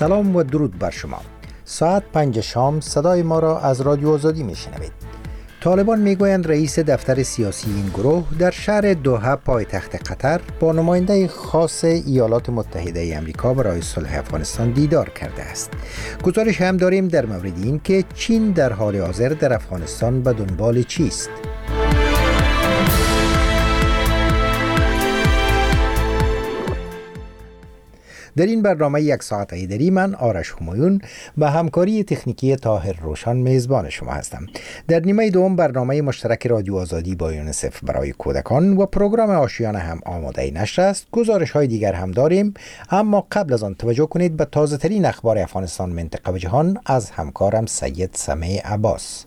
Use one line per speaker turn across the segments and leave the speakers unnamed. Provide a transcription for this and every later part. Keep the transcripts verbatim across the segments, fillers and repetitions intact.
سلام و درود بر شما. ساعت پنج شام صدای ما را از رادیو آزادی میشنوید. طالبان میگویند رئیس دفتر سیاسی این گروه در شهر دوحه پایتخت قطر با نماینده خاص ایالات متحده آمریکا برای صلح افغانستان دیدار کرده است. گزارش هم داریم در مورد این که چین در حال حاضر در افغانستان به دنبال چیست. در این برنامه یک ساعت ایدری من آرش همایون و همکاری تکنیکی طاهر روشن میزبان شما هستم. در نیمه دوم برنامه مشترک رادیو آزادی با یونیسف برای کودکان و پروگرام آشیانه هم آماده نشر است. گزارش های دیگر هم داریم، اما قبل از آن توجه کنید به تازه ترین اخبار افغانستان، منطقه و جهان از همکارم سید سمیع عباس.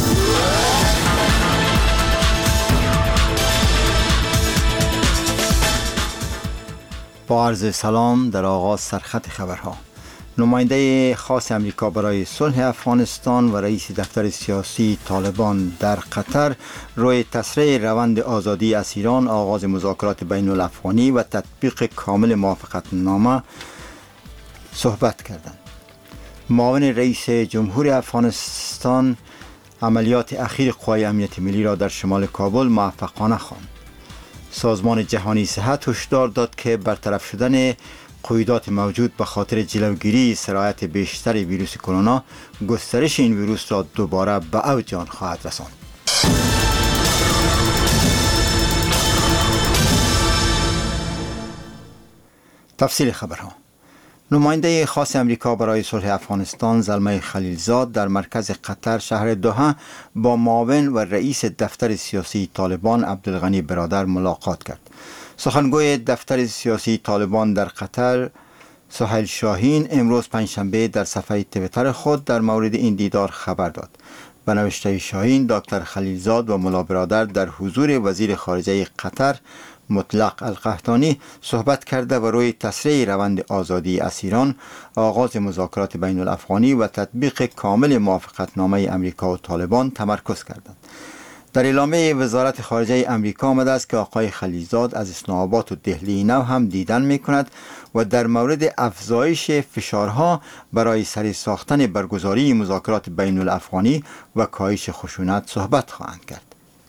با عرض سلام. در آغاز سرخط خبرها. نماینده خاص امریکا برای صلح افغانستان و رئیس دفتر سیاسی طالبان در قطر روی تسریع روند آزادی اسیران، آغاز مذاکرات بین الافغانی و تطبیق کامل موافقتنامه صحبت کردند. معاون رئیس جمهور افغانستان عملیات اخیر قوای امنیت ملی را در شمال کابل موفقانه خواند. سازمان جهانی صحت هشدار داد که برطرف شدن قیودات موجود به خاطر جلوگیری سرایت بیشتر ویروس کرونا گسترش این ویروس را دوباره به اوج آن خواهد رساند. تفصیل خبرها. نماینده خاص امریکا برای صلح افغانستان زلمه خلیلزاد در مرکز قطر شهر دوحه با معاون و رئیس دفتر سیاسی طالبان عبدالغنی برادر ملاقات کرد. سخنگوی دفتر سیاسی طالبان در قطر سهیل شاهین امروز پنجشنبه در صفحه توییتر خود در مورد این دیدار خبر داد. به نوشته شاهین، دکتر خلیلزاد و ملا برادر در حضور وزیر خارجه قطر مطلق القحطانی صحبت کرده و روی تسریع روند آزادی اسیران، آغاز مذاکرات بین الافغانی و تطبیق کامل موافقتنامه امریکا و طالبان تمرکز کردند. در اعلامیه وزارت خارجه امریکا آمده است که آقای خلیلزاد از اسلام آباد و دهلی نو هم دیدن می کند و در مورد افزایش فشارها برای سری ساختن برگزاری مذاکرات بین الافغانی و کاهش خشونت صحبت خواهند کرد.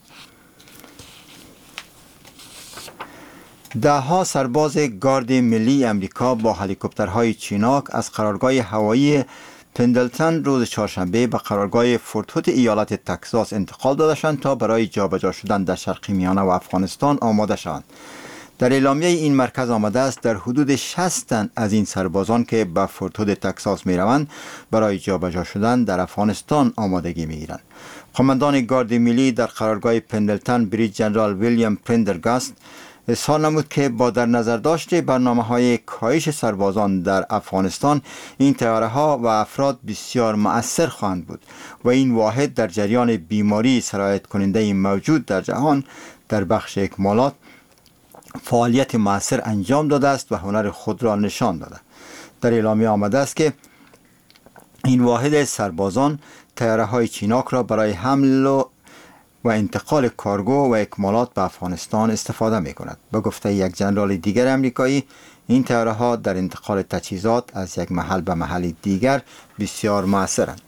ده ها سرباز گارد ملی امریکا با هلیکوپترهای چیناک از قرارگاه هوایی پندلتن روز چهارشنبه به قرارگاه فورت هود ایالت تگزاس انتقال داده شدند تا برای جابجا شدن در شرق میانه و افغانستان آماده شوند. در اعلامیه این مرکز آمده است در حدود شصت تن از این سربازان که به فورت هود تگزاس می روند برای جابجا شدن در افغانستان آمادگی می گیرند. قماندان گارد ملی در قرارگاه پندلتن بریج جنرال ویلیام پرندرگاست اظهار نمود که با در نظر داشت برنامه‌های کاهش سربازان در افغانستان، این طیاره‌ها و افراد بسیار مؤثر خواهند بود و این واحد در جریان بیماری سرایت کننده موجود در جهان در بخش اکمالات فعالیت مؤثر انجام داده است و هنر خود را نشان داده. در اعلامیه آمده است که این واحد سربازان طیاره‌های چیناک را برای حمل و و انتقال کارگو و اکمالات به افغانستان استفاده می کند. به گفته یک جنرال دیگر امریکایی، این طیاره‌ها در انتقال تجهیزات از یک محل به محل دیگر بسیار مؤثرند.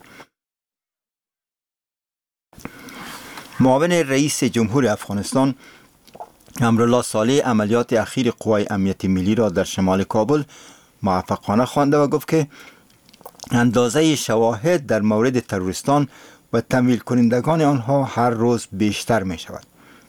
معاون رئیس جمهور افغانستان امرالله صالح عملیات اخیر قوای امنیت ملی را در شمال کابل موفقانه خوانده و گفت که اندازه شواهد در مورد تروریستان و تمویل کنندگان آنها هر روز بیشتر می شود.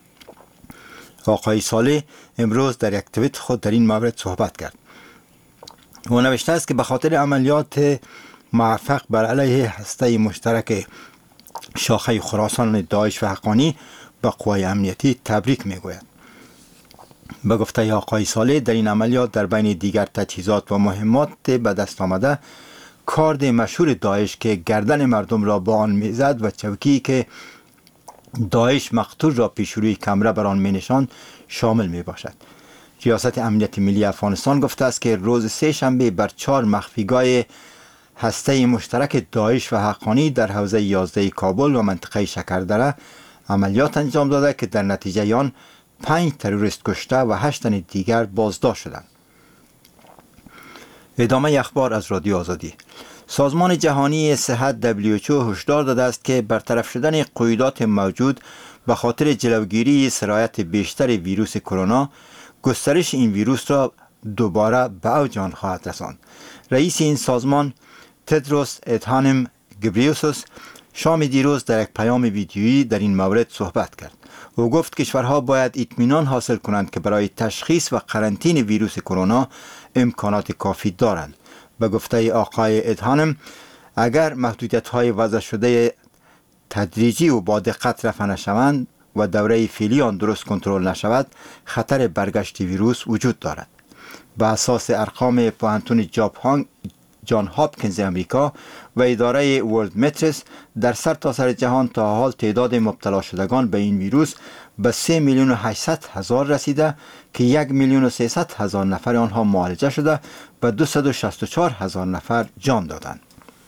آقای صالح امروز در یک توییت خود در این مورد صحبت کرد. او نوشته است که به خاطر عملیات موفق بر علیه هسته مشترک شاخه خراسان داعش و حقانی به قوای امنیتی تبریک می گوید. به گفته آقای صالح، در این عملیات در بین دیگر تجهیزات و مهمات به دست آمده کارد مشهور داعش که گردن مردم را با آن میزد و چوکی که داعش مقتول را پیش روی کمره بر آن می نشاند شامل می باشد. ریاست امنیت ملی افغانستان گفته است که روز سه شنبه بر چهار مخفیگاه هسته مشترک داعش و حقانی در حوزه یازده کابل و منطقه شکردره عملیات انجام داده که در نتیجه آن پنج تروریست کشته و هشت تن دیگر بازداشت شدند. ادامه اخبار از رادیو آزادی. سازمان جهانی صحت دبلیو اچ او هشدار داده است که برطرف شدن قیودات موجود به خاطر جلوگیری سرایت بیشتر ویروس کرونا گسترش این ویروس را دوباره به اوج آن خواهد رساند. رئیس این سازمان تدروس ادهانم گبریوسوس شام دیروز در یک پیام ویدیویی در این مورد صحبت کرد. او گفت کشورها باید اطمینان حاصل کنند که برای تشخیص و قرنطینه ویروس کرونا امکانات کافی دارند. به گفته آقای ادهانم، اگر محدودیت‌های وضع شده تدریجی و با دقت رفع نشوند و دوره فعلی آن درست کنترل نشود، خطر برگشت ویروس وجود دارد. به اساس ارقام پوهنتون جان هاپکینز امریکا و اداره ورلد مترس، در سرتاسر جهان تا حال تعداد مبتلا شدگان به این ویروس به سه میلیون و هشتصد هزار رسیده که یک میلیون و سیصد هزار نفر آنها معالجه شده و دویست و شصت و چهار هزار نفر جان دادند.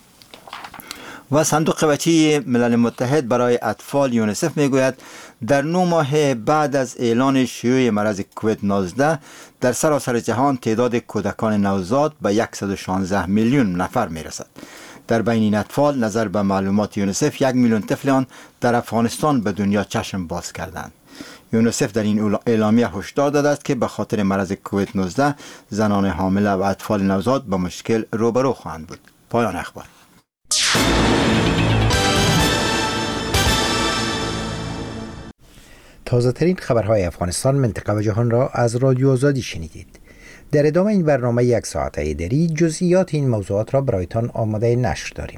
و صندوق بچه ملل متحد برای اطفال یونیسف میگوید در نه ماه بعد از اعلان شیوع مرض کووید نوزده در سراسر جهان تعداد کودکان نوزاد به صد و شانزده میلیون نفر میرسد. در بین این اطفال نظر به معلومات یونیسف یک میلیون طفل آن در افغانستان به دنیا چشم باز کردند. یونیسف در این اعلامیه هشدار داده است که به خاطر مرض کووید نوزده زنان حامله و اطفال نوزاد به مشکل روبرو خواهند بود. پایان اخبار.
تازه ترین خبرهای افغانستان، منطقه و جهان را از رادیو آزادی شنیدید. در ادامه این برنامه یک ساعته دری جزئیات این موضوعات را برایتان آماده نشر داریم.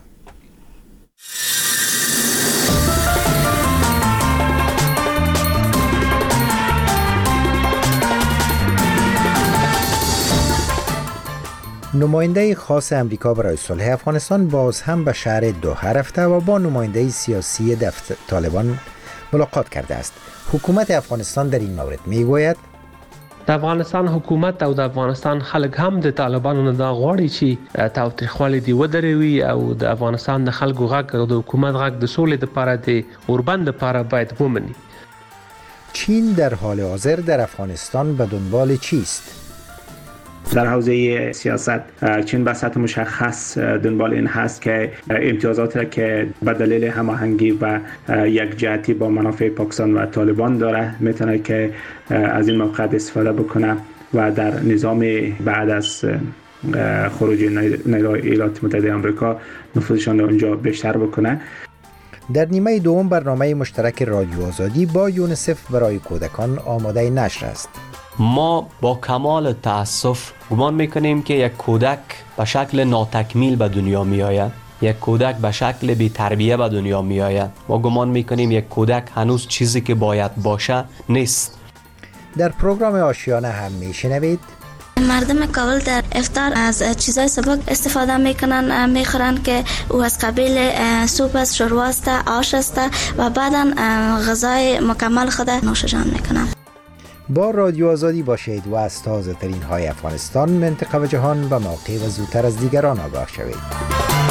نماینده خاص امریکا برای صلح افغانستان باز هم به شهر دوحه رفته و با نماینده سیاسی دفتر طالبان ملاقات کرده است. حکومت افغانستان در این مورد میگوید
د افغانستان حکومت او د افغانستان خلک هم د طالبانو نه دا غواړي چې تاوتریخوالی دی ودروي او د افغانستان د خلکو غږ او د حکومت غږ د سولې لپاره د اوربند لپاره باید ومني.
چین در حال حاضر در افغانستان به دنبال چیست؟
در حوزه سیاست چین به سطح مشخص دنبال این هست که امتیازات را که به دلیل هماهنگی و یک جهتی با منافع پاکستان و طالبان داره میتونه که از این موقعیت استفاده بکنه و در نظام بعد از خروج نیروهای ایالات متحده آمریکا نفوذشان را اونجا بیشتر بکنه.
در نیمه دوم برنامه مشترک رادیو آزادی با یونیسف برای کودکان آماده نشر است.
ما با کمال تأسف گمان میکنیم که یک کودک به شکل ناتکمیل به دنیا می آید. یک کودک به شکل بی تربیه به دنیا می آید. ما گمان میکنیم یک کودک هنوز چیزی که باید باشه نیست.
در پروگرام آشیانه هم میشنوید
مردم کابل در افطار از چیزای سبک استفاده میکنن، میخورن که او از قبیل سوپ است، شوروا است، آش است و بعدا غذای مکمل خود نوشجان میکنن.
با رادیو آزادی باشید و از تازه ترین های افغانستان، منطقه و جهان به موقع و زودتر از دیگران آگاه شوید.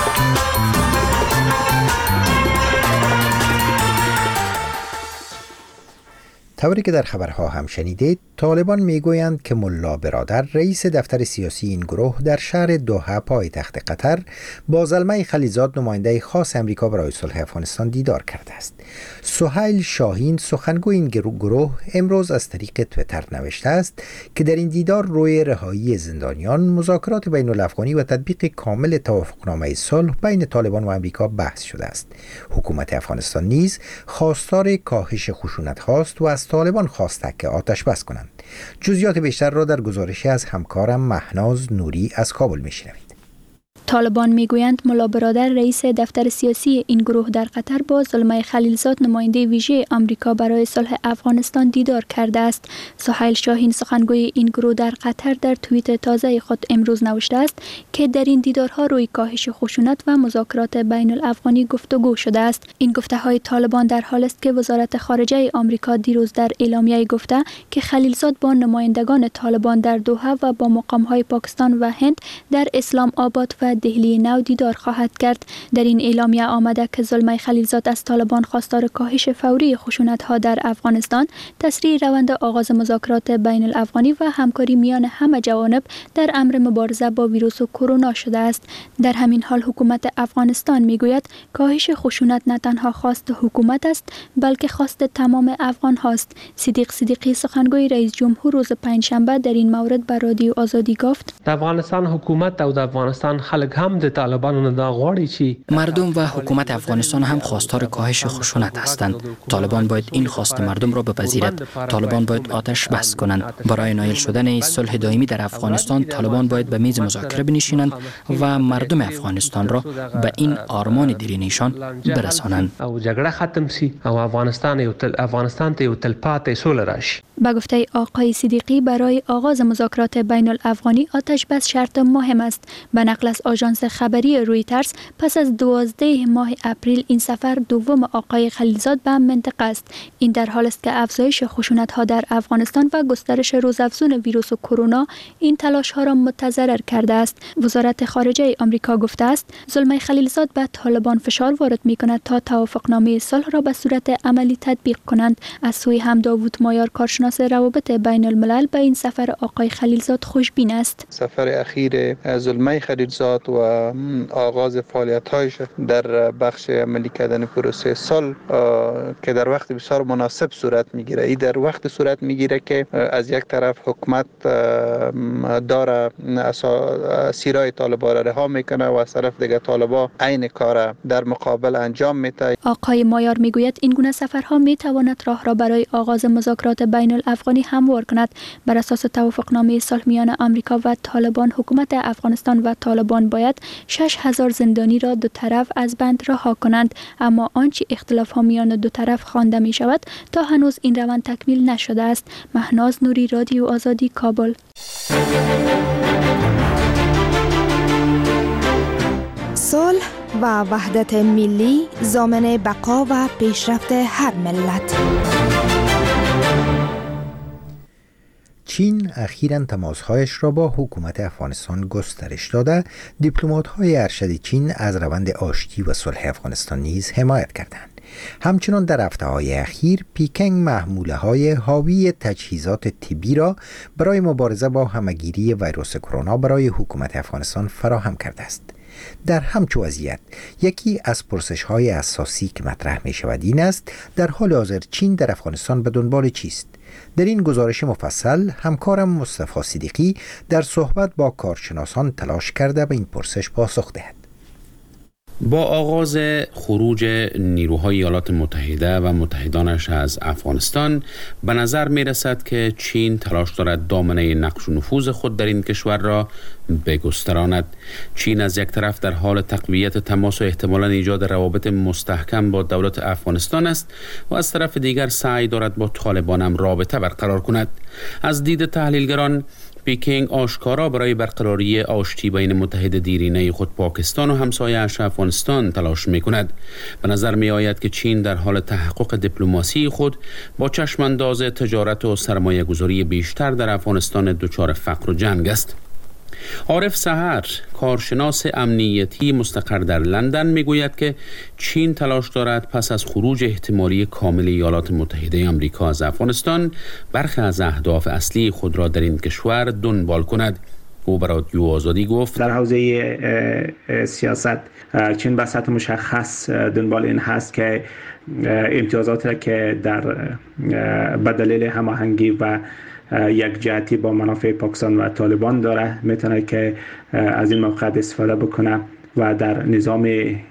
طوری که در خبرها هم شنیدید، طالبان میگویند که ملا برادر رئیس دفتر سیاسی این گروه در شهر دوحه پایتخت قطر با زلمه خلیلزاد نماینده خاص امریکا برای صلح افغانستان دیدار کرده است. سهیل شاهین سخنگوی این گروه امروز از طریق تویتر نوشته است که در این دیدار روی رهایی زندانیان، مذاکرات بین الافغانی و تطبیق کامل توافقنامه صلح بین طالبان و امریکا بحث شده است. حکومت افغانستان نیز خواستار کاهش خشونت هاست و از طالبان خواسته که آتش بس کنند. جزئیات بیشتر را در گزارشی از همکارم مهناز نوری از کابل میشنوید.
طالبان میگویند ملا برادر رئیس دفتر سیاسی این گروه در قطر با زلمه خلیلزاد نماینده ویژه آمریکا برای صلح افغانستان دیدار کرده است. سهیل شاهین سخنگوی این گروه در قطر در توییت تازه خود امروز نوشته است که در این دیدارها روی کاهش خشونت و مذاکرات بین الافغانی گفتگو شده است. این گفته‌های طالبان در حال است که وزارت خارجه آمریکا دیروز در اعلامیه گفته که خلیلزاد با نمایندگان طالبان در دوحه و با مقام‌های پاکستان و هند در اسلام آباد و دهلی نو دیدار خواهد کرد. در این اعلامیه آمده که زلمه خلیلزاد از طالبان خواستار کاهش فوری خشونت‌ها در افغانستان، تسریع روند آغاز مذاکرات بین الافغانی و همکاری میان همه جوانب در امر مبارزه با ویروس کرونا شده است. در همین حال حکومت افغانستان میگوید کاهش خشونت نه تنها خواست حکومت است بلکه خواست تمام افغان هاست. صدیق صدیقی سخنگوی رئیس جمهور روز پنجشنبه در این مورد به رادیو آزادی گفت:
د افغانستان حکومت او د افغانستان خلک هم د طالبانو نه دا غواړي چې
مردم و حکومت افغانستان هم خواستار کاهش خشونت هستند. طالبان باید این خواست مردم را بپذیرد. طالبان باید آتش بس کنند. برای نایل شدن صلح دائمی در افغانستان طالبان باید به میز مذاکره بنشینند و مردم افغانستان را به این آرمان دیرینشان برسانند.
او جګړه ختم سي او افغانستان یو تل افغانستان ته یو تلپاتې سوله راشي.
به گفته آقای صدیقی برای آغاز مذاکرات بین الافغانی آتش بس شرط مهم است. به نقل از آژانس خبری رویترز پس از دوازده ماه اپریل این سفر دوم آقای خلیلزاد به منطقه است. این در حال است که افزایش خشونت‌ها در افغانستان و گسترش روزافزون ویروس کرونا این تلاش‌ها را متضرر کرده است. وزارت خارجه آمریکا گفته است زلمه خلیلزاد به طالبان فشار وارد می‌کند تا توافقنامه صلح را به صورت عملی تطبیق کنند. از سوی هم داوود مایار کارشناس روابط بین الملل به این سفر آقای خلیلزاد خوشبین است.
سفر اخیر زلمه خلیلزاد و آغاز فعالیت‌هایش در بخش عملی کردن پروسه صلح که در وقت بسیار مناسب صورت میگیره. این در وقت صورت میگیره که از یک طرف حکومت داره اسیرای طالبان را رها میکنه و از طرف دیگه طالبان عین کار در مقابل انجام میده.
آقای مایار میگوید این گونه سفرها میتواند راه را برای آغاز مذاکرات بین الافغانی هموار کند. بر اساس توافقنامه صلح میان آمریکا و طالبان، حکومت افغانستان و طالبان باید شش هزار زندانی را دو طرف از بند رها کنند، اما آنچه اختلاف ها میان دو طرف خوانده می شود تا هنوز این روند تکمیل نشده است. مهناز نوری، رادیو آزادی، کابل.
صلح و وحدت ملی ضامن بقا و پیشرفت هر ملت.
چین اخیراً تماسهایش را با حکومت افغانستان گسترش داده. دیپلمات‌های ارشد چین از روند آشتی و صلح افغانستان نیز حمایت کردند. همچنان در هفته‌های اخیر پیکنگ محموله‌های حاوی تجهیزات طبی را برای مبارزه با همه‌گیری ویروس کرونا برای حکومت افغانستان فراهم کرده است. در همچو وضعیت یکی از پرسش‌های اساسی که مطرح می‌شود این است در حال حاضر چین در افغانستان به دنبال چیست؟ در این گزارش مفصل همکارم مصطفی صدیقی در صحبت با کارشناسان تلاش کرده به این پرسش پاسخ دهد.
با آغاز خروج نیروهای ایالات متحده و متحدانش از افغانستان به نظر می رسد که چین تلاش دارد دامنه نقش و نفوذ خود در این کشور را بگستراند. چین از یک طرف در حال تقویت تماس و احتمالاً ایجاد روابط مستحکم با دولت افغانستان است و از طرف دیگر سعی دارد با طالبان هم رابطه برقرار کند. از دید تحلیلگران پیکنگ آشکارا برای برقراری آشتی بین متحد دیرینه خود پاکستان و همسایه‌اش افغانستان تلاش می‌کند. به نظر می‌آید که چین در حال تحقق دیپلماسی خود با چشمانداز تجارت و سرمایه‌گذاری بیشتر در افغانستان دچار فقر و جنگ است. عارف سحر، کارشناس امنیتی مستقر در لندن، میگوید که چین تلاش دارد پس از خروج احتمالی کامل ایالات متحده آمریکا از افغانستان برخی از اهداف اصلی خود را در این کشور دنبال کند. او برای رادیو آزادی گفت
در حوزه سیاست چین به سطح مشخص دنبال این هست که امتیازات را که در به دلیل هماهنگی و یک جهتی با منافع پاکستان و طالبان داره میتونه که از این موقعیت استفاده بکنه و در نظام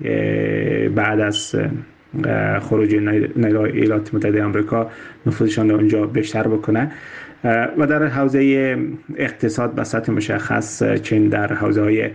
بعد از خروج نیروهای ایالات متحده آمریکا نفوذشان اونجا بیشتر بکنه. و در حوزه اقتصاد به سطح مشخص چین در حوزه های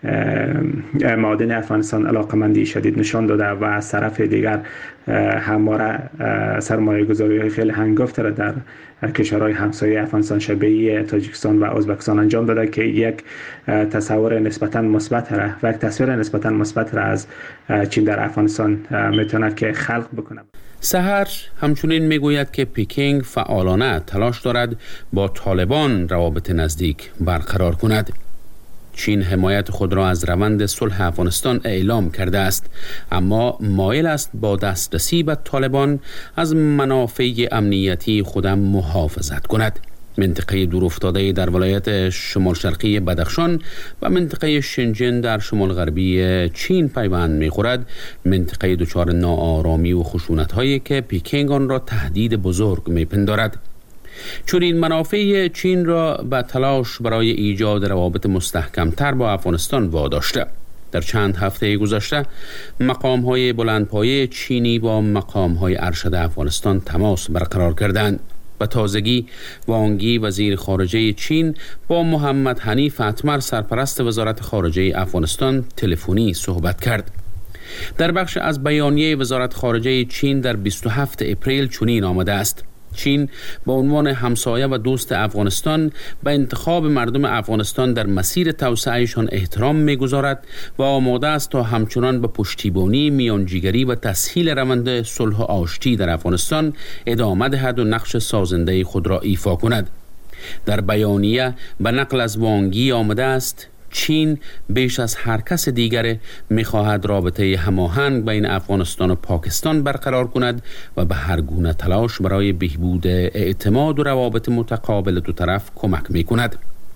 معادن افغانستان علاقمندی شدید نشان داده و از طرف دیگر همواره سرمایه گذاری های خیلی هنگفت را در کشورهای همسایه افغانستان شبیه تاجیکستان و ازبکستان انجام داده که یک تصور نسبتاً مثبت را و یک تصویر نسبتاً مثبت را از چین در افغانستان میتونه که خلق بکنه.
سحر همچنین میگوید که پیکنگ فعالانه تلاش دارد با طالبان روابط نزدیک برقرار کند. چین حمایت خود را از روند صلح افغانستان اعلام کرده است، اما مایل است با دسترسی به طالبان از منافع امنیتی خودم محافظت کند. منطقه دورافتاده در ولایت شمال شرقی بدخشان و منطقه شنجن در شمال غربی چین پیوند می‌خورد، منطقه دچار ناآرامی و خشونت‌هایی که پکینگ آن را تهدید بزرگ می‌پندارد. چون این منافع چین را به تلاش برای ایجاد روابط مستحکم‌تر با افغانستان واداشته. در چند هفته گذشته مقام‌های بلندپایه چینی با مقام‌های ارشد افغانستان تماس برقرار کردند. و تازگی وانگی وزیر خارجه چین با محمد حنیف اتمر سرپرست وزارت خارجه افغانستان تلفنی صحبت کرد. در بخش از بیانیه وزارت خارجه چین در بیست و هفتم اپریل چنین آمده است: چین به عنوان همسایه و دوست افغانستان به انتخاب مردم افغانستان در مسیر توسعهشان احترام می‌گذارد و آماده است تا همچنان به پشتیبانی، میانجیگری و تسهیل روند صلح و آشتی در افغانستان ادامه دهد و نقش سازنده خود را ایفا کند. در بیانیه به نقل از وانگی آمده است: چین بیش از هر کس دیگر می‌خواهد رابطه هماهنگ بین افغانستان و پاکستان برقرار کند و به هر گونه تلاش برای بهبود اعتماد و روابط متقابل دو طرف کمک می‌کند.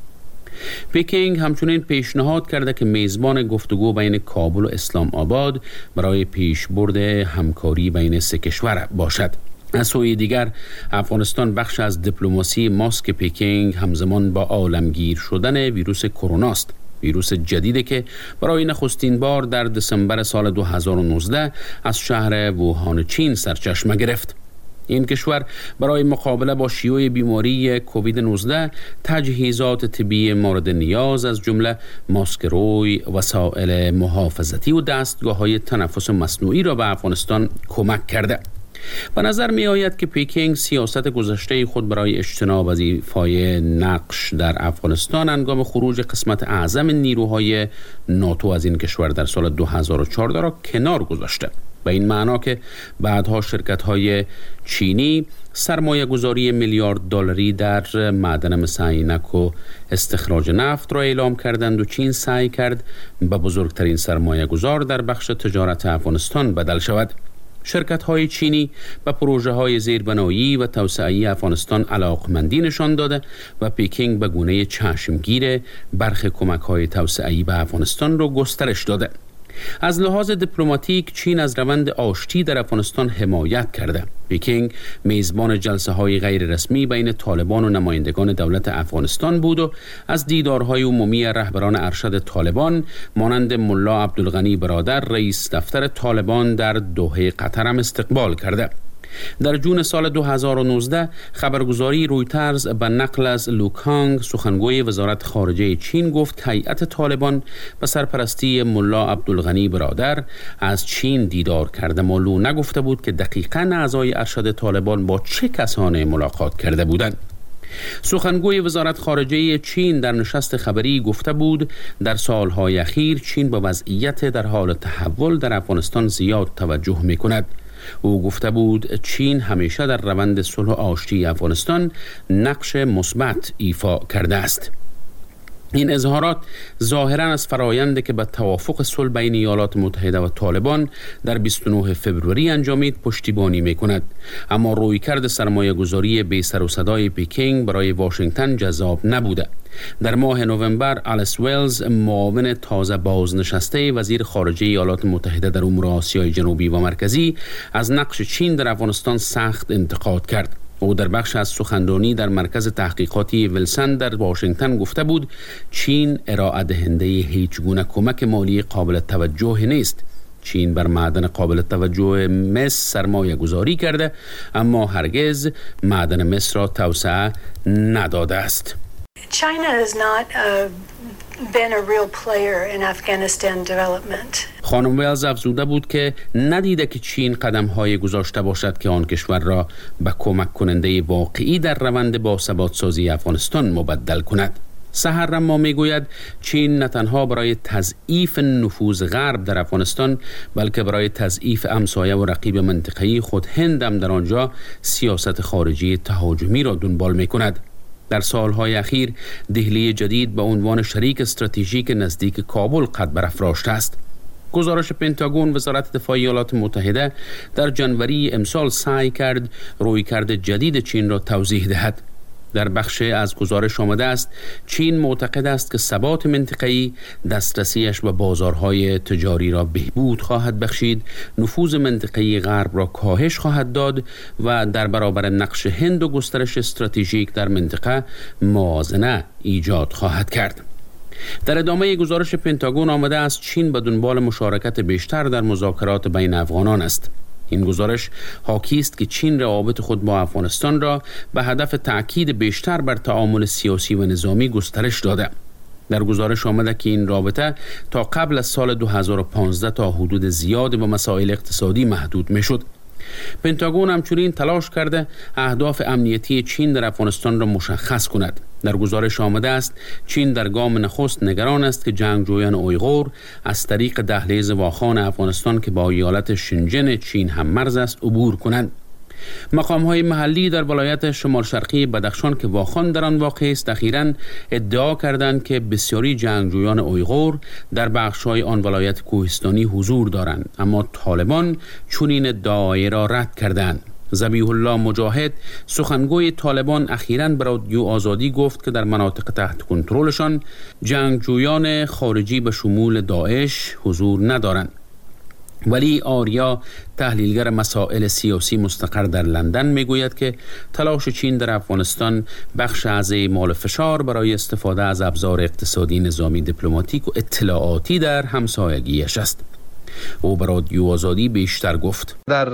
پکینگ همچنین پیشنهاد کرده که میزبان گفتگو بین کابل و اسلام آباد برای پیشبرد همکاری بین سه کشور باشد. از سوی دیگر افغانستان بخش از دیپلماسی ماسک پکینگ همزمان با عالمگیر شدن ویروس کرونا است. ویروس جدیدی که برای نخستین بار در دسامبر سال دو هزار و نوزده از شهر ووهان چین سرچشمه گرفت. این کشور برای مقابله با شیوع بیماری کووید نوزده تجهیزات طبی مورد نیاز از جمله ماسک روی، وسایل محافظتی و دستگاه‌های تنفس مصنوعی را به افغانستان کمک کرده. به نظر می آید که پکینگ سیاست گذشته خود برای اجتناب از ایفای نقش در افغانستان هنگام خروج قسمت اعظم نیروهای ناتو از این کشور در سال دو هزار و چهارده را کنار گذاشته. به این معنا که بعدها شرکت‌های چینی سرمایه گذاری میلیارد دلاری در معدن مثل عینک و استخراج نفت را اعلام کردند و چین سعی کرد به بزرگترین سرمایه گذار در بخش تجارت افغانستان بدل شود. شرکت‌های چینی به پروژه‌های زیربنایی و توسعه‌ای افغانستان علاقمندی نشان داده و پکینگ به گونه چشمگیر برخی کمک‌های توسعه‌ای به افغانستان را گسترش داده. از لحاظ دیپلماتیک چین از روند آشتی در افغانستان حمایت کرده. پکینگ میزبان جلسه های غیر رسمی بین طالبان و نمایندگان دولت افغانستان بود و از دیدارهای عمومی رهبران ارشد طالبان مانند ملا عبدالغنی برادر رئیس دفتر طالبان در دوحه قطر هم استقبال کرده. در جون سال دو هزار و نوزده خبرگزاری رویترز به نقل از لوکانگ سخنگوی وزارت خارجه چین گفت هیئت طالبان به سرپرستی ملا عبدالغنی برادر از چین دیدار کرده. مولو نگفته بود که دقیقاً اعضای ارشد طالبان با چه کسانی ملاقات کرده بودند. سخنگوی وزارت خارجه چین در نشست خبری گفته بود در سالهای اخیر چین به وضعیت در حال تحول در افغانستان زیاد توجه می‌کند. او گفته بود چین همیشه در روند صلح و آشتی افغانستان نقش مثبت ایفا کرده است. این اظهارات ظاهراً از فرایندی که به توافق صلح بین ایالات متحده و طالبان در بیست و نهم فوریه انجامید پشتیبانی می‌کند، اما رویکرد سرمایه‌گذاری بی سر و صدای پکینگ برای واشنگتن جذاب نبوده. در ماه نوامبر آلیس ویلز معاون تازه بازنشسته وزیر خارجه ایالات متحده در امور آسیای جنوبی و مرکزی از نقش چین در افغانستان سخت انتقاد کرد. او در بخش از سخنرانی در مرکز تحقیقاتی ویلسن در واشنگتن گفته بود چین ارائه دهنده هیچ گونه کمک مالی قابل توجه نیست. چین بر معدن قابل توجه مس سرمایه گذاری کرده اما هرگز معدن مس را توسعه نداده است.
China has not uh, been a real player in Afghanistan development.
خانم ویلز افزوده بود که ندیده که چین قدم‌های گذاشته باشد که آن کشور را به کمک کننده واقعی در روند باثبات سازی افغانستان مبدل کند. سحر ما میگوید چین نه تنها برای تضعیف نفوذ غرب در افغانستان بلکه برای تضعیف همسایه و رقیب منطقه‌ای خود هند هم در آنجا سیاست خارجی تهاجمی را دنبال می‌کند. در سالهای اخیر دهلی جدید به عنوان شریک استراتژیک نزدیک کابل قد برافراشته است. گزارش پنتاگون وزارت دفاع ایالات متحده در جنوری امسال سعی کرد رویکرد جدید چین را توضیح دهد. در بخش از گزارش آمده است چین معتقد است که ثبات منطقه‌ای دسترسیش به بازارهای تجاری را بهبود خواهد بخشید، نفوذ منطقه‌ای غرب را کاهش خواهد داد و در برابر نقش هند و گسترش استراتژیک در منطقه موازنه ایجاد خواهد کرد. در ادامه گزارش پنتاگون آمده است چین به دنبال مشارکت بیشتر در مذاکرات بین افغانان است. این گزارش حاکی است که چین روابط خود با افغانستان را به هدف تأکید بیشتر بر تعامل سیاسی و نظامی گسترش داده. در گزارش آمده که این رابطه تا قبل از سال دو هزار و پانزده تا حدود زیاد به مسائل اقتصادی محدود میشد. پنتاگون همچنین تلاش کرده اهداف امنیتی چین در افغانستان را مشخص کند. در گزارش آمده است چین در گام نخست نگران است که جنگجویان اویغور از طریق دهلیز واخان افغانستان که با ایالت شنجن چین هم مرز است عبور کنند. مقام‌های محلی در ولایت شمال شرقی بدخشان که واخان در آن واقع است اخیراً ادعا کردند که بسیاری جنگجویان اویغور در بخش‌های آن ولایت کوهستانی حضور دارند، اما طالبان چنین ادعای را رد کردند. ذبیح الله مجاهد سخنگوی طالبان اخیراً به رادیو آزادی گفت که در مناطق تحت کنترلشان جنگجویان خارجی به شمول داعش حضور ندارند. ولی آریا تحلیلگر مسائل سیاسی مستقر در لندن میگوید که تلاش چین در افغانستان بخش از اعمال فشار برای استفاده از ابزار اقتصادی، نظامی، دیپلماتیک و اطلاعاتی در همسایگیش است. او به رادیو آزادی بیشتر گفت.
در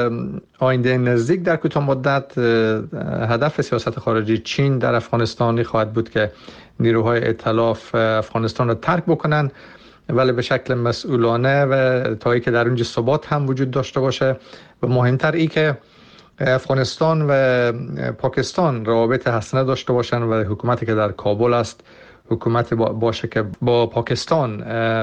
آینده نزدیک در کوتاه مدت هدف سیاست خارجی چین در افغانستان خواهد بود که نیروهای ائتلاف افغانستان را ترک بکنن، ولی به شکل مسئولانه و تا ای که در اونجا ثبات هم وجود داشته باشه و مهمتر ای که افغانستان و پاکستان روابط حسنه داشته باشن و حکومتی که در کابل است حکومت باشه که با پاکستان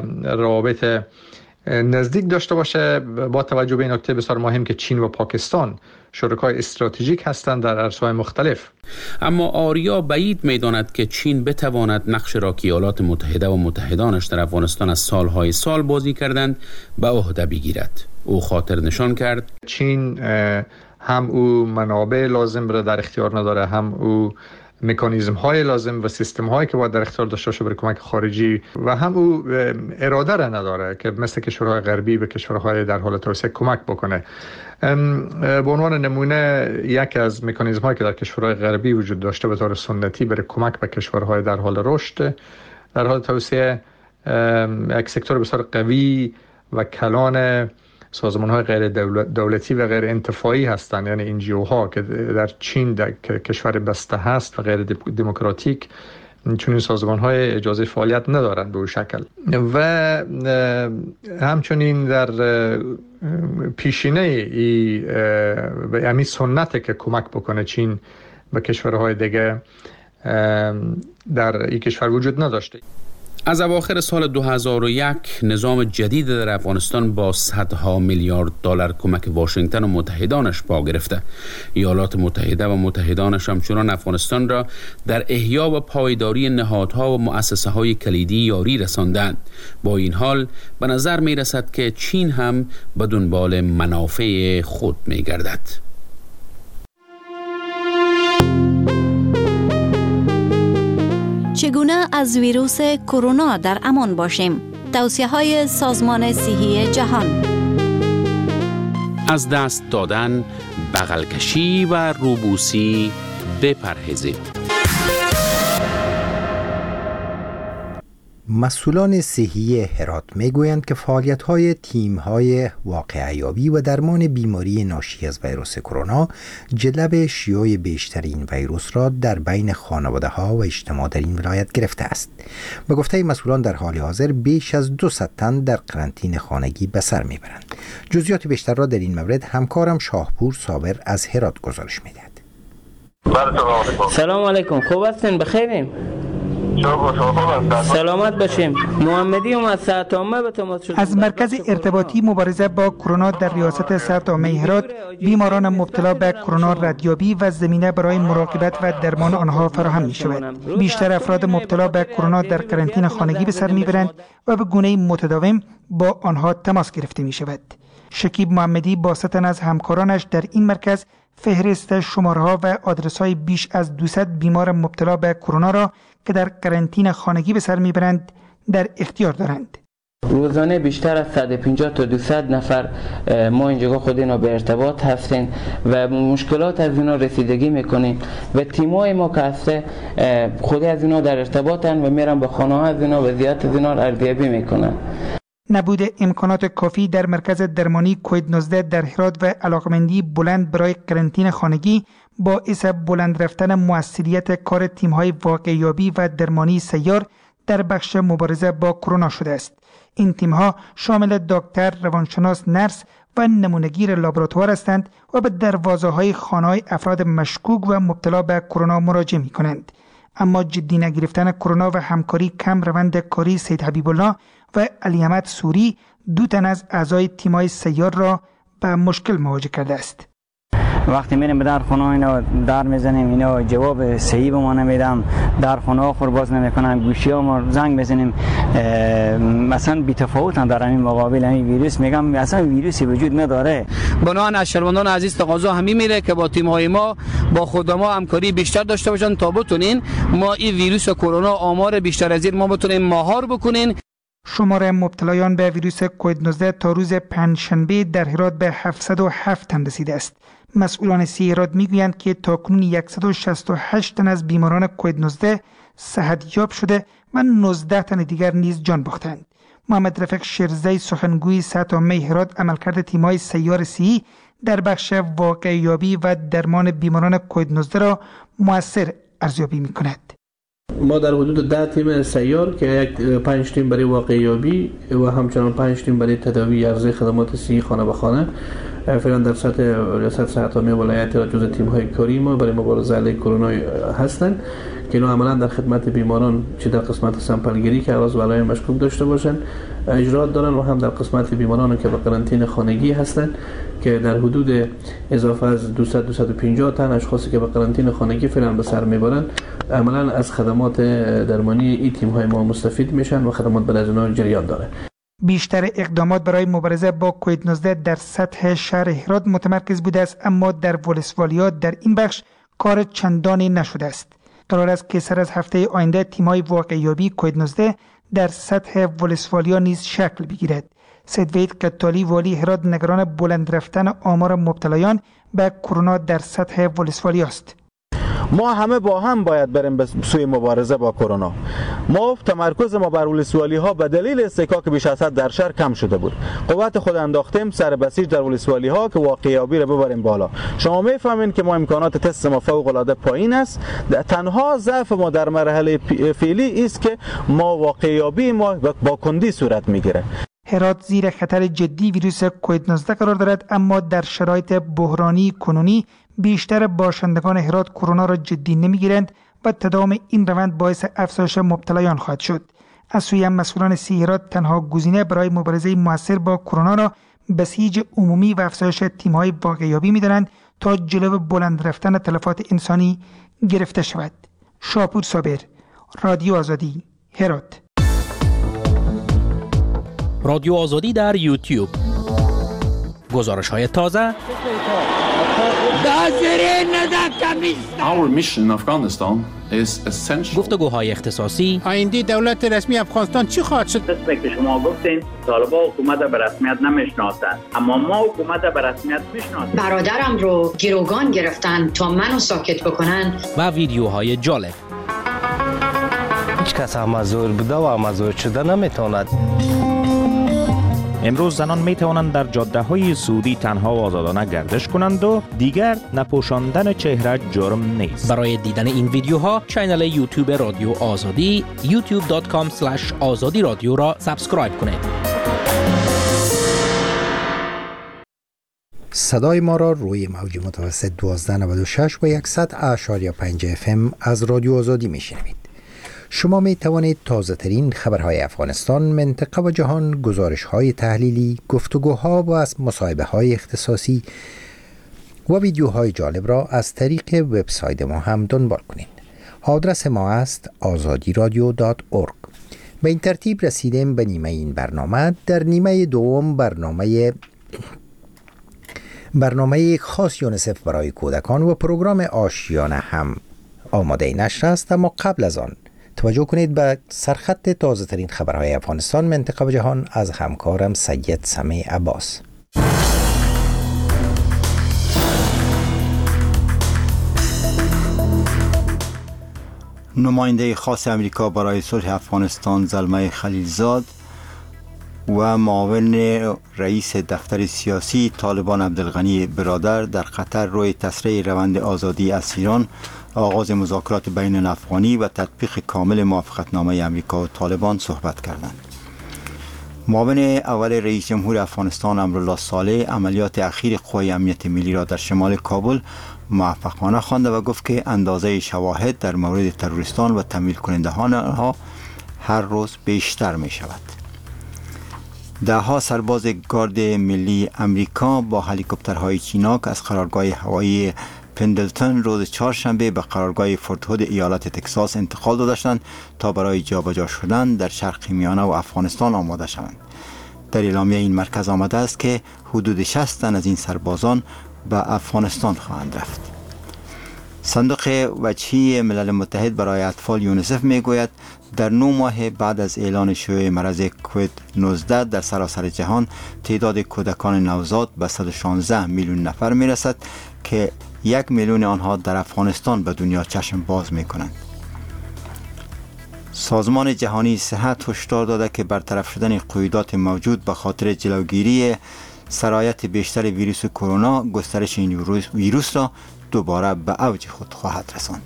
روابط نزدیک داشته باشه، با توجه به این نکته بسیار مهم که چین و پاکستان شرکای استراتژیک هستند در عرصه‌های مختلف.
اما آریا بعید می‌داند که چین بتواند نقش را که ایالات متحده و متحدانش در افغانستان از سالهای سال بازی کردند به عهده بگیرد. او خاطر نشان کرد
چین هم او منابع لازم را در اختیار نداره، هم او مکانیزم های لازم و سیستم هایی که باید در اختیار داشته باشه برای کمک خارجی و هم او اراده را نداره که مثل کشورهای غربی به کشورهای در حال توسعه کمک بکنه. به عنوان نمونه یک از مکانیزم هایی که در کشورهای غربی وجود داشته به طور سنتی برای کمک به کشورهای در حال رشد، در حال توسعه، یک سکتور بسیار قوی و کلان سازمان‌های غیر دولتی و غیر انتفاعی هستند، یعنی این جی او ها که در چین در کشور بسته هست و غیر دموکراتیک، چون این سازمان‌های اجازه فعالیت ندارند به اون شکل. و همچنین در پیشینه ای به همین سنته که کمک بکنه چین به کشورهای دیگه در این کشور وجود نداشته.
از اواخر سال دو هزار و یک نظام جدید در افغانستان با صدها میلیارد دلار کمک واشنگتن و متحدانش پا گرفته. ایالات متحده و متحدانش همچنان افغانستان را در احیا و پایداری نهادها و مؤسسه های کلیدی یاری رساندند. با این حال به نظر می رسد که چین هم به دنبال منافع خود می گردد.
چگونه از ویروس کرونا در امان باشیم؟ توصیه‌های سازمان صحی جهان.
از دست دادن، بغل کشی و روبوسی بپرهیزید.
مسئولان صحی هرات میگویند که فعالیت‌های تیم‌های واقعه‌یابی و درمان بیماری ناشی از ویروس کرونا جلب شیوع بیشتر این ویروس را در بین خانواده‌ها و اجتماع در این ولایت گرفته است. به گفته مسئولان در حال حاضر بیش از دویست تن در قرنطینه خانگی به سر میبرند. جزئیات بیشتر را در این مورد همکارم شاهپور صابر از هرات گزارش میدهد.
سلام علیکم، خوب هستین؟ بخیرین؟ سلامت باشیم. محمدی هم از صحت عامه به تماس شد.
از مرکز ارتباطی مبارزه با کرونا در ریاست صحت عامه هرات بیماران مبتلا به کرونا ردیابی و زمینه برای مراقبت و درمان آنها فراهم می شود. بیشتر افراد مبتلا به کرونا در قرنطینه خانگی به سر میبرند و به گونه متداوم با آنها تماس گرفته می شود. شکیب محمدی با سه تن از همکارانش در این مرکز فهرست شماره‌ها و آدرس‌های بیش از دویست بیمار مبتلا به کرونا را که در قرنطینه خانگی به سر میبرند در اختیار دارند.
روزانه بیشتر از صد و پنجاه تا دویست نفر ما اینجا خود اینا به ارتباط هستیم و مشکلات از اینا رسیدگی میکنیم و تیمای ما که هسته خود از اینا در ارتباطن و میرن به خانه ها از اینا وضعیت از اینا ارزیابی میکنن.
نبود امکانات کافی در مرکز درمانی کووید نوزده در هرات و علاقمندی بلند برای قرنطینه خانگی باعث بلند رفتن موثریت کار تیم‌های واقعیابی و درمانی سیار در بخش مبارزه با کرونا شده است. این تیم‌ها شامل دکتر، روانشناس، نرس و نمونه‌گیر لابراتوار هستند و به دروازه‌های خانه‌های افراد مشکوک و مبتلا به کرونا مراجعه می‌کنند. اما جدی نگرفتن کرونا و همکاری کم روند کاری سید حبیب الله و علی احمد سوری دو تن از اعضای تیم‌های سیار را به مشکل مواجه کرده است.
وقتی میریم به در خونه اینا در میزنیم اینا جواب صحیح به ما نمیدن، در خونه آخر باز نمیکنن، گوشی ها ما زنگ بزنیم مثلا بی تفاوتن در این مقابل این ویروس. میگم اصلا ویروسی وجود نداره.
بنابراین از شهروندان عزیز تقاضا همین میره که با تیم های ما با خود ما همکاری بیشتر داشته باشن تا بتونین ما این ویروس کرونا آمار بیشتر از این ما بتونیم مهار بکنین.
شمار مبتلایان به ویروس کووید نوزده تا روز پنجشنبه در هرات به هفتصد و هفت تن رسیده است. مسئولان سی هرات میگویند که تاکنون صد و شصت و هشت تن از بیماران کووید نوزده صحتیاب شده و نوزده تن دیگر نیز جان باختند. محمد رفیق شیرزی سخنگوی صحت عامه هرات عملکرد تیم‌های سیار سی در بخش واقعیابی و درمان بیماران کووید نوزده را مؤثر ارزیابی می‌کند.
ما در حدود ده تیم سیار که یک پنج تیم برای واقعیابی و همچنان پنج تیم برای تداوی عرضه خدمات صحی خانه به خانه فعلا در سطح ریاست صحت عامه ولایت را جزء تیم‌های کاری ما برای مبارزه علیه کرونا هستند که اینا عملا در خدمت بیماران چه در قسمت سامپلگیری که اعراض و علائم مشکوک داشته باشند اجرات دارن و هم در قسمت بیماران که به قرنطینه خانگی هستند که در حدود اضافه از دویست تا دویست و پنجاه تن اشخاصی که به قرنطینه خانگی فعلا به سر میبرند عملا از خدمات درمانی این تیم‌های ما مستفید میشن و خدمات برای اونا جریان داره.
بیشتر اقدامات برای مبارزه با کووید نوزده در سطح شهر هرات متمرکز بوده است، اما در ولسوالی‌ها در این بخش کار چندانی نشده است. قرار است که سر از هفته آینده تیم‌های واقعیابی کووید نوزده در سطح ولسوالی‌ها نیز شکل بگیرد. سید وحید قطالی والی هرات نگران بلند رفتن آمار مبتلایان به کرونا در سطح ولسوالی است.
ما همه با هم باید بریم به سوی مبارزه با کرونا. ما تمرکز ما بر ولسوالی ها به دلیل استحقاق بیش از حد در شهر کم شده بود. قوت خود انداختیم سر بسیج در ولسوالی ها که واقعیابی را ببریم بالا. شما میفهمین که ما امکانات تست ما فوق العاده پایین است. تنها ضعف ما در مرحله فعلی است که ما واقعیابی ما با کندی صورت میگیره.
هرات زیر خطر جدی ویروس کووید نوزده قرار دارد، اما در شرایط بحرانی کنونی بیشتر باشندگان هرات کرونا را جدی نمیگیرند و تداوم این روند باعث افزایش مبتلایان خواهد شد. از سوی مسئولان سی هرات تنها گزینه برای مبارزه موثر با کرونا را بسیج عمومی و افزایش تیم‌های واقعیابی می‌دانند تا جلو بلند رفتن تلفات انسانی گرفته شود. شاپور صابر، رادیو آزادی، هرات.
رادیو آزادی در یوتیوب. گزارش‌های تازه. گفتگوهای اختصاصی.
آینده دولت رسمی افغانستان چی خواهد شد؟
قسمی که شما گفتین طالبان حکومت به رسمیت نمیشناسند، اما ما حکومت به رسمیت میشناسیم.
برادرم رو گروگان گرفتن تا منو ساکت بکنن.
و ویدیوهای جالب.
هیچ کس مزور بوده و مزور شده نمیتواند.
امروز زنان می توانند در جاده های سعودی تنها و آزادانه گردش کنند و دیگر نپوشاندن چهره جرم نیست.
برای دیدن این ویدیوها کانال یوتیوب رادیو آزادی یوتیوب دات کام اسلش آزادی رادیو را سابسکرایب کنید.
صدای ما را روی موج متوسط دوازده نود و شش و صد و یک اعشاری پنج اف ام از رادیو آزادی میشنوید. شما می توانید تازه ترین خبرهای افغانستان، منطقه و جهان، گزارش های تحلیلی، گفتگوها و از مصاحبه های اختصاصی و ویدیوهای جالب را از طریق وبسایت ما هم دنبال کنید. آدرس ما است آزادی رادیو دات اورگ. به این ترتیب رسیدیم به نیمه این برنامه. در نیمه دوم برنامه برنامه خاص یونسف برای کودکان و پروگرام آشیانه هم آماده نشر است، اما قبل از آن توجه کنید به سرخط تازه ترین خبرهای افغانستان، منطقه و جهان از همکارم سید سمیع عباس.
نماینده خاص امریکا برای صلح افغانستان زلمه خلیلزاد و معاون رئیس دفتر سیاسی طالبان عبدالغنی برادر در قطر روی تسریع روند آزادی اسیران، آغاز مذاکرات بین الافغانی و تطبیق کامل موافقتنامه امریکا و طالبان صحبت کردند. معاون اول رئیس جمهور افغانستان امرالله صالح عملیات اخیر قوای امنیت ملی را در شمال کابل موفقانه خوانده و گفت که اندازه شواهد در مورد تروریستان و تمویل کنندگان آنها هر روز بیشتر می شود. ده ها سرباز گارد ملی امریکا با هلیکوپترهای چیناک از قرارگاه هوایی پندلتون روز چهارشنبه به قرارگاه فورت هود ایالت تگزاس انتقال دادند تا برای جابجا شدن در شرق میانه و افغانستان آماده شوند. در اعلامیه این مرکز آمده است که حدود شصت تن از این سربازان به افغانستان خواهند رفت. صندوق وجهی ملل متحد برای اطفال یونسف میگوید در نو ماه بعد از اعلان شیوع مرض کووید نوزده در سراسر جهان تعداد کودکان نوزاد به صد و شانزده میلیون نفر میرسد که یک میلیون آنها در افغانستان به دنیا چشم باز میکنند. سازمان جهانی صحت هشدار داده که برطرف شدن قیودات موجود به خاطر جلوگیری سرایت بیشتر ویروس کرونا گسترش این ویروس را دوباره به اوج خود خواهد رساند.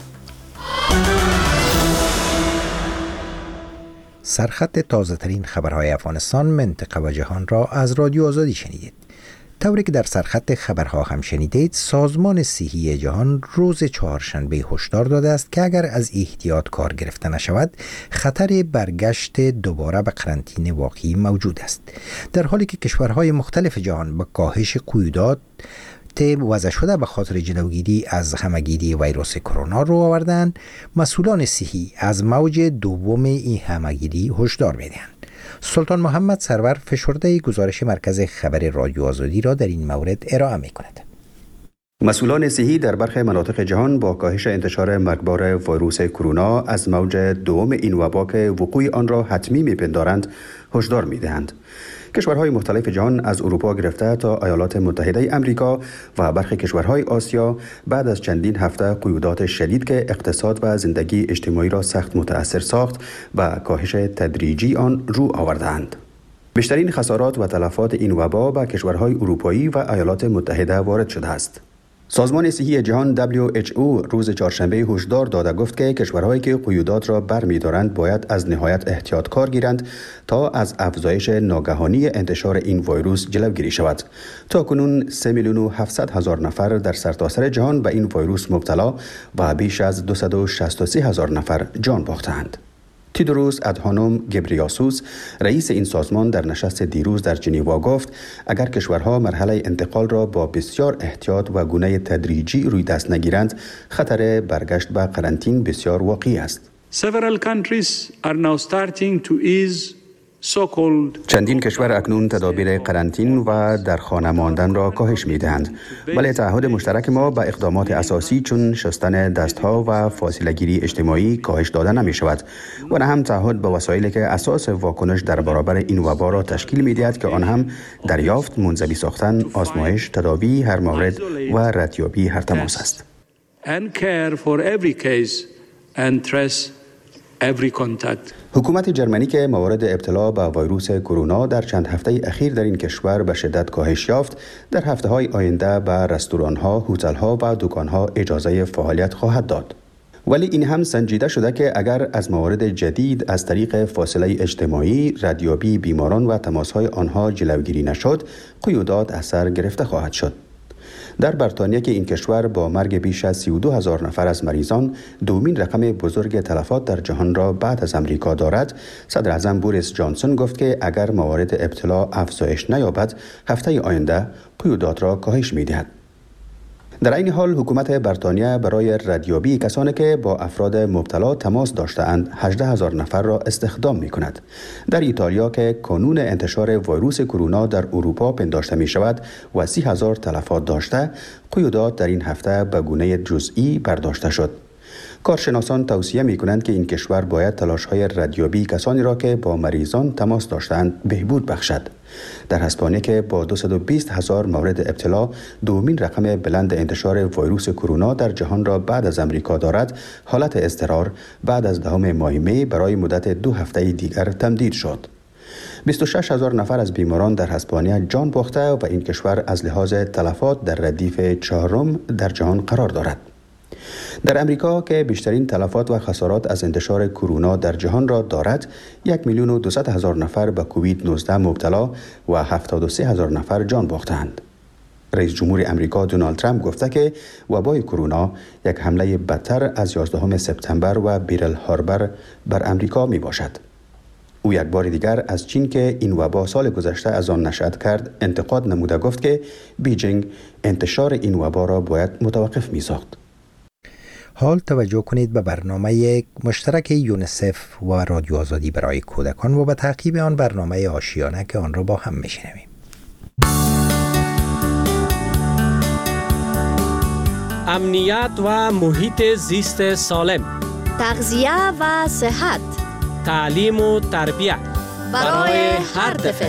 سرخط تازه ترین خبرهای افغانستان، منطقه و جهان را از رادیو آزادی شنیدید. طوری که در سرخط خبرها هم شنیدید، سازمان صحی جهان روز چهارشنبه هشدار داده است که اگر از احتیاط کار گرفته نشود خطر برگشت دوباره به قرنطینه واقعی موجود است. در حالی که کشورهای مختلف جهان به کاهش قیودات وضع شده به خاطر جلوگیری از همهگیری ویروس کرونا رو آوردند، مسئولان صحی از موج دوم این همهگیری هشدار می‌دهند. سلطان محمد سرور فشرده گزارش مرکز خبر رادیو آزادی را در این مورد ارائه می‌کند.
مسئولان صحی در برخی مناطق جهان با کاهش انتشار مرگبار ویروس کرونا از موج دوم این وبا که وقوع آن را حتمی می‌پندارند هشدار می‌دهند. کشورهای مختلف جهان از اروپا گرفته تا ایالات متحده آمریکا و برخی کشورهای آسیا بعد از چندین هفته قیودات شدید که اقتصاد و زندگی اجتماعی را سخت متأثر ساخت و کاهش تدریجی آن رو آوردند. بیشترین خسارات و تلفات این وبا به کشورهای اروپایی و ایالات متحده وارد شده است. سازمان صحی جهان دبلیو اچ او روز چهارشنبه هشدار داده گفت که کشورهایی که قیودات را برمی‌دارند باید از نهایت احتیاط کار گیرند تا از افزایش ناگهانی انتشار این ویروس جلوگیری شود. تا کنون سه میلیون و هفتصد هزار نفر در سرتاسر جهان به این ویروس مبتلا و بیش از دویست و شصت و سه هزار نفر جان باختند. تیدروس ادهانوم گبریاسوس رئیس این سازمان در نشست دیروز در ژنو گفت اگر کشورها مرحله انتقال را با بسیار احتیاط و گونه تدریجی روی دست نگیرند خطر برگشت به قرنطینه بسیار واقعی است.
Several countries are now starting to ease
چندین کشور اکنون تدابیر قرنطینه و در خانه ماندن را کاهش می‌دهند، ولی تعهد مشترک ما با اقدامات اساسی چون شستن دستها و فاصله گیری اجتماعی کاهش داده نمی‌شود و نه هم تعهد به وسایلی که اساس واکنش در برابر این وبا را تشکیل می‌دهد که آن هم دریافت، منزوی ساختن، آزمایش، تداوی هر مورد و ردیابی هر تماس است. حکومت جرمنی که موارد ابتلا به ویروس کرونا در چند هفته اخیر در این کشور به شدت کاهش یافت، در هفته‌های آینده به رستوران‌ها، هتل‌ها و دکان‌ها اجازه فعالیت خواهد داد. ولی این هم سنجیده شده که اگر از موارد جدید از طریق فاصله اجتماعی، ردیابی بیماران و تماس‌های آنها جلوگیری نشد، قیودات اثر گرفته خواهد شد. در بریتانیا که این کشور با مرگ بیش از سی و دو هزار نفر از مریضان دومین رقم بزرگ تلفات در جهان را بعد از امریکا دارد، صدر اعظم بوریس جانسون گفت که اگر موارد ابتلا افزایش نیابد، هفته آینده قیودات را کاهش می‌دهد. در این حال حکومت بریتانیا برای ردیابی کسانی که با افراد مبتلا تماس داشته‌اند هجده هزار نفر را استخدام می‌کند. در ایتالیا که کانون انتشار ویروس کرونا در اروپا پنداشته می‌شود و سی هزار تلفات داشته، قیودات در این هفته به گونه جزئی برداشته شد. کارشناسان توصیه می‌کنند که این کشور باید تلاش‌های ردیابی کسانی را که با مریضان تماس داشتند بهبود بخشد. در اسپانیا که با دویست و بیست هزار مورد ابتلا دومین رقم بلند انتشار ویروس کرونا در جهان را بعد از امریکا دارد، حالت اضطرار بعد از دهم ماه می برای مدت دو هفته دیگر تمدید شد. بیست و شش هزار نفر از بیماران در اسپانیا جان باخته و این کشور از لحاظ تلفات در ردیف چهارم در جهان قرار دارد. در امریکا که بیشترین تلفات و خسارات از انتشار کرونا در جهان را دارد، یک میلیون و دویست هزار نفر به کووید نوزده مبتلا و هفتاد و سه هزار نفر جان باختند. رئیس جمهور امریکا دونالد ترامپ گفته که وبای کرونا یک حمله بدتر از یازدهم سپتامبر و بیرل هاربر بر امریکا می باشد. او یک بار دیگر از چین که این وبا سال گذشته از آن نشأت کرد انتقاد نموده گفت که بیجینگ انتشار این وبا را باید متوقف می ساخت.
حال توجه کنید به برنامه مشترک یونیسف و رادیو آزادی برای کودکان و به تعقیب آن برنامه آشیانه که آن را با هم میشنویم.
امنیت و محیط زیست سالم،
تغذیه و صحت،
تعلیم و تربیت
برای هر طفل.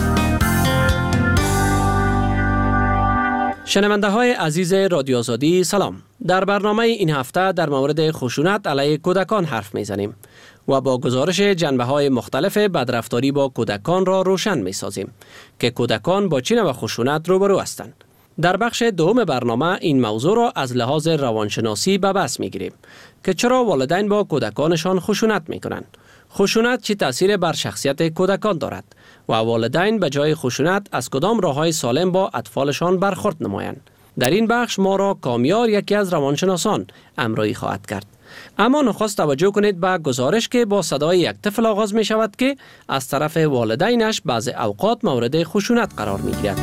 شنونده های عزیز رادیو آزادی سلام. در برنامه این هفته در مورد خشونت علیه کودکان حرف میزنیم و با گزارش جنبه های مختلف بدرفتاری با کودکان را روشن می سازیم که کودکان با چه نوع خشونت روبرو هستند. در بخش دوم برنامه این موضوع را از لحاظ روانشناسی به بحث می گیریم که چرا والدین با کودکانشان خشونت می کنند. خشونت چه تأثیر بر شخصیت کودکان دارد و والدین به جای خشونت از کدام راه‌های سالم با اطفالشان برخورد نمایند. در این بخش ما را کامیار یکی از روانشناسان همراهی خواهد کرد. اما نخست توجه کنید به گزارش که با صدای یک طفل آغاز می شود که از طرف والدینش بعض اوقات مورد خشونت قرار می گیرد.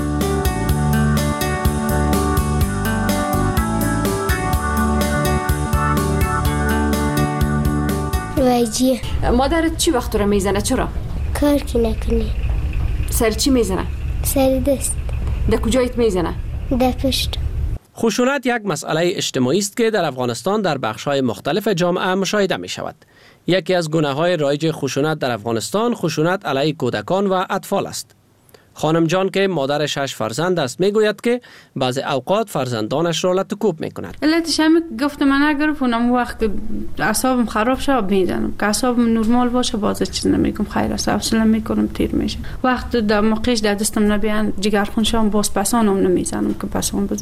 وایجی
مادرت چی وقت رو میزنه؟ چرا؟
کار که نکنی.
سر چی میزنه؟
سر دست.
در کجایت میزنه؟
در پشت.
خشونت یک مسئله اجتماعی است که در افغانستان در بخش‌های مختلف جامعه مشاهده می شود. یکی از گونه‌های رایج خشونت در افغانستان خشونت علیه کودکان و اطفال است. خانم جان که مادر شش فرزند است میگوید که بعض اوقات فرزندانش را لطکوب میکند.
علتش هم گفتم من نگرفت اونم وقت که اعصابم خراب شد میزنم، که اعصابم نرمال باشه باز چیز نمیگم، خیر است حوصله میکنم تیر میشه. وقت در موقعش در دستم نبیان جگر خون شام باز پسانم نمیزنم که پسان